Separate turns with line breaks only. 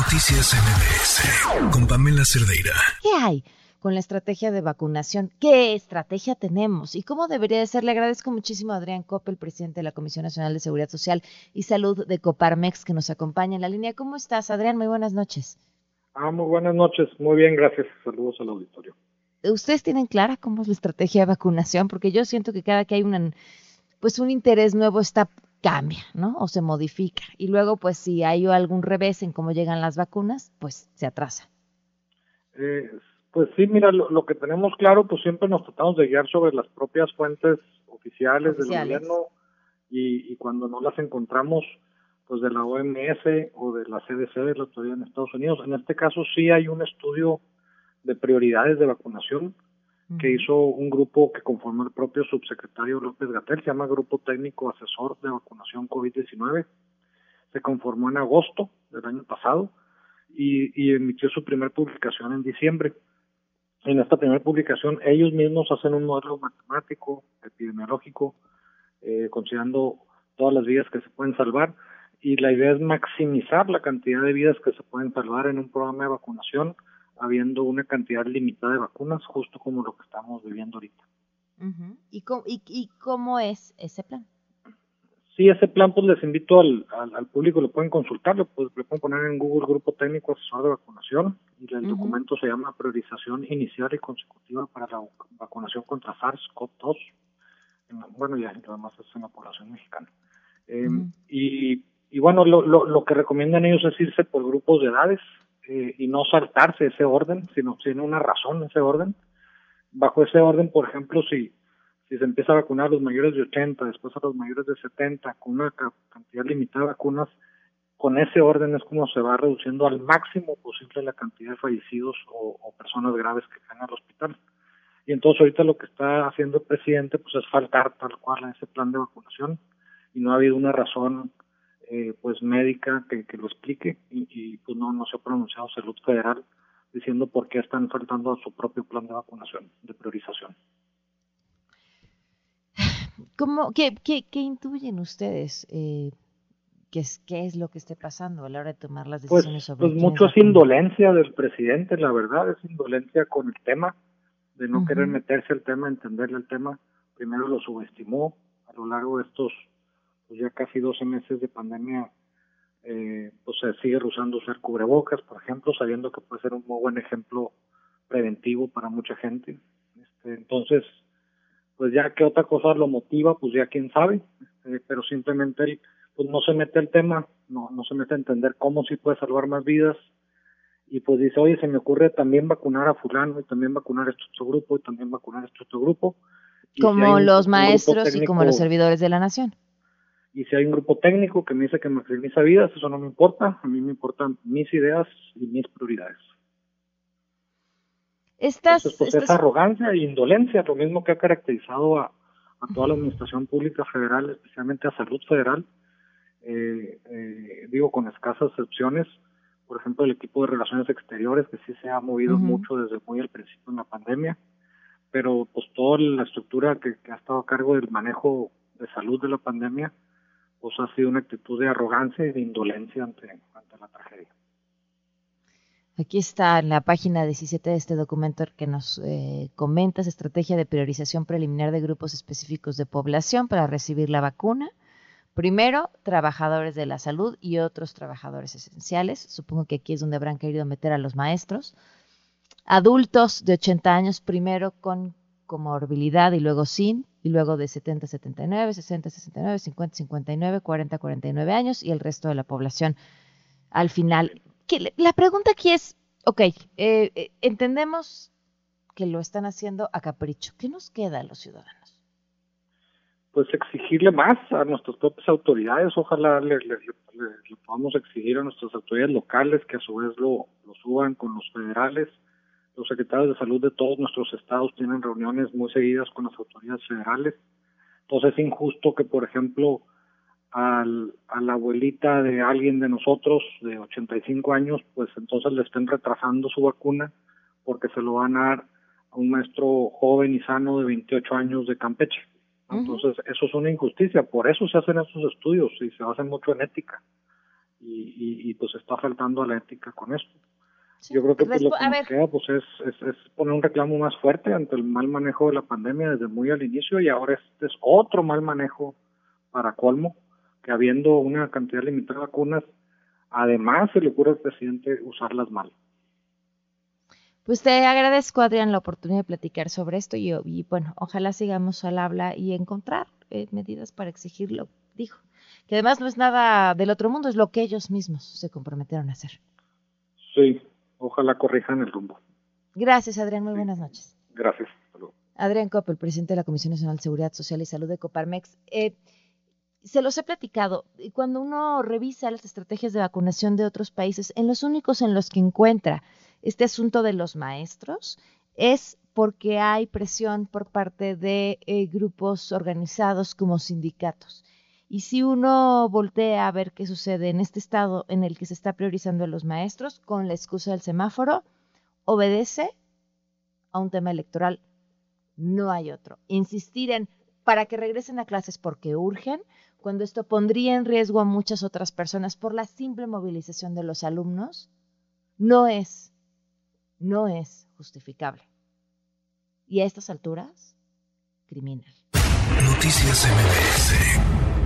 Noticias MBS con Pamela Cerdeira.
¿Qué hay con la estrategia de vacunación? ¿Qué estrategia tenemos? ¿Y cómo debería de ser? Le agradezco muchísimo a Adrián Coppel, presidente de la Comisión Nacional de Seguridad Social y Salud de Coparmex, que nos acompaña en la línea. ¿Cómo estás, Adrián? Muy buenas noches.
Muy buenas noches. Muy bien, gracias. Saludos al auditorio.
¿Ustedes tienen clara cómo es la estrategia de vacunación? Porque yo siento que cada que hay un interés nuevo, cambia, ¿no? O se modifica. Y luego, pues, si hay algún revés en cómo llegan las vacunas, pues se atrasa.
Pues sí, mira, lo que tenemos claro, pues siempre nos tratamos de guiar sobre las propias fuentes oficiales del gobierno y cuando no las encontramos, pues de la OMS o de la CDC, de la autoridad en Estados Unidos. En este caso sí hay un estudio de prioridades de vacunación que hizo un grupo que conformó el propio subsecretario López-Gatell, se llama Grupo Técnico Asesor de Vacunación COVID-19. Se conformó en agosto del año pasado y emitió su primera publicación en diciembre. En esta primera publicación ellos mismos hacen un modelo matemático, epidemiológico, considerando todas las vidas que se pueden salvar, y la idea es maximizar la cantidad de vidas que se pueden salvar en un programa de vacunación, habiendo una cantidad limitada de vacunas, justo como lo que estamos viviendo ahorita.
¿Y cómo es ese plan?
Sí, ese plan, pues les invito al público, lo pueden consultar, lo pueden poner en Google Grupo Técnico Asesor de Vacunación, y el documento se llama Priorización Inicial y Consecutiva para la Vacunación contra SARS-CoV-2, bueno, ya lo demás es en la población mexicana. Y bueno, lo que recomiendan ellos es irse por grupos de edades, y no saltarse ese orden, sino tiene una razón ese orden. Bajo ese orden, por ejemplo, si se empieza a vacunar a los mayores de 80, después a los mayores de 70, con una cantidad limitada de vacunas, con ese orden es como se va reduciendo al máximo posible la cantidad de fallecidos o personas graves que caen al hospital. Y entonces ahorita lo que está haciendo el presidente pues es faltar tal cual a ese plan de vacunación, y no ha habido una razón pues médica que lo explique, y pues no se ha pronunciado Salud Federal diciendo por qué están faltando a su propio plan de vacunación, de priorización.
¿Qué intuyen ustedes? ¿Qué es lo que esté pasando a la hora de tomar las decisiones sobre
pues mucho es indolencia del presidente, la verdad, es indolencia con el tema, de no querer meterse al tema, entenderle el tema. Primero lo subestimó a lo largo de estos pues ya casi 12 meses de pandemia. Pues se sigue usando usar cubrebocas, por ejemplo, sabiendo que puede ser un muy buen ejemplo preventivo para mucha gente. Entonces, pues ya que otra cosa lo motiva, pues ya quién sabe, pero simplemente él pues no se mete al tema, no se mete a entender cómo sí puede salvar más vidas, y pues dice, oye, se me ocurre también vacunar a fulano, y también vacunar a este otro grupo, y también vacunar a este otro grupo.
Como si los maestros y como los servidores de la nación.
Y si hay un grupo técnico que me dice que maximiza vidas, eso no me importa. A mí me importan mis ideas y mis prioridades. Entonces, pues esa arrogancia e indolencia, lo mismo que ha caracterizado a toda la administración pública federal, especialmente a Salud Federal, digo con escasas excepciones. Por ejemplo, el equipo de Relaciones Exteriores, que sí se ha movido mucho desde muy al principio en la pandemia, pero pues toda la estructura que ha estado a cargo del manejo de salud de la pandemia, pues ha sido una actitud de arrogancia y de indolencia ante la tragedia.
Aquí está en la página 17 de este documento que nos comentas: estrategia de priorización preliminar de grupos específicos de población para recibir la vacuna. Primero, trabajadores de la salud y otros trabajadores esenciales. Supongo que aquí es donde habrán querido meter a los maestros. Adultos de 80 años, primero con comorbilidad y luego sin, y luego de 70 a 79, 60 a 69, 50 a 59, 40 a 49 años y el resto de la población al final. La pregunta aquí es, entendemos que lo están haciendo a capricho. ¿Qué nos queda a los ciudadanos?
Pues exigirle más a nuestras propias autoridades. Ojalá le podamos exigir a nuestras autoridades locales que a su vez lo suban con los federales. Los secretarios de salud de todos nuestros estados tienen reuniones muy seguidas con las autoridades federales. Entonces es injusto que, por ejemplo, a la abuelita de alguien de nosotros de 85 años, pues entonces le estén retrasando su vacuna porque se lo van a dar a un maestro joven y sano de 28 años de Campeche. Entonces eso es una injusticia, por eso se hacen esos estudios y se basan mucho en ética. y pues está faltando a la ética con esto.
Sí.
Yo creo que pues, lo que nos queda pues es poner un reclamo más fuerte ante el mal manejo de la pandemia desde muy al inicio, y ahora este es otro mal manejo para colmo, que habiendo una cantidad limitada de vacunas, además se le ocurre al presidente usarlas mal.
Pues te agradezco, Adrián, la oportunidad de platicar sobre esto y bueno, ojalá sigamos al habla y encontrar medidas para exigirlo. Dijo que además no es nada del otro mundo, es lo que ellos mismos se comprometieron a hacer.
Sí, ojalá corrijan el rumbo.
Gracias, Adrián, muy buenas noches.
Gracias.
Adrián Coppel, presidente de la Comisión Nacional de Seguridad Social y Salud de Coparmex. Se los he platicado, cuando uno revisa las estrategias de vacunación de otros países, en los únicos en los que encuentra este asunto de los maestros es porque hay presión por parte de grupos organizados como sindicatos. Y si uno voltea a ver qué sucede en este estado en el que se está priorizando a los maestros con la excusa del semáforo, obedece a un tema electoral. No hay otro. Insistir en para que regresen a clases porque urgen, cuando esto pondría en riesgo a muchas otras personas por la simple movilización de los alumnos, no es justificable. Y a estas alturas, criminal.
Noticias MBS.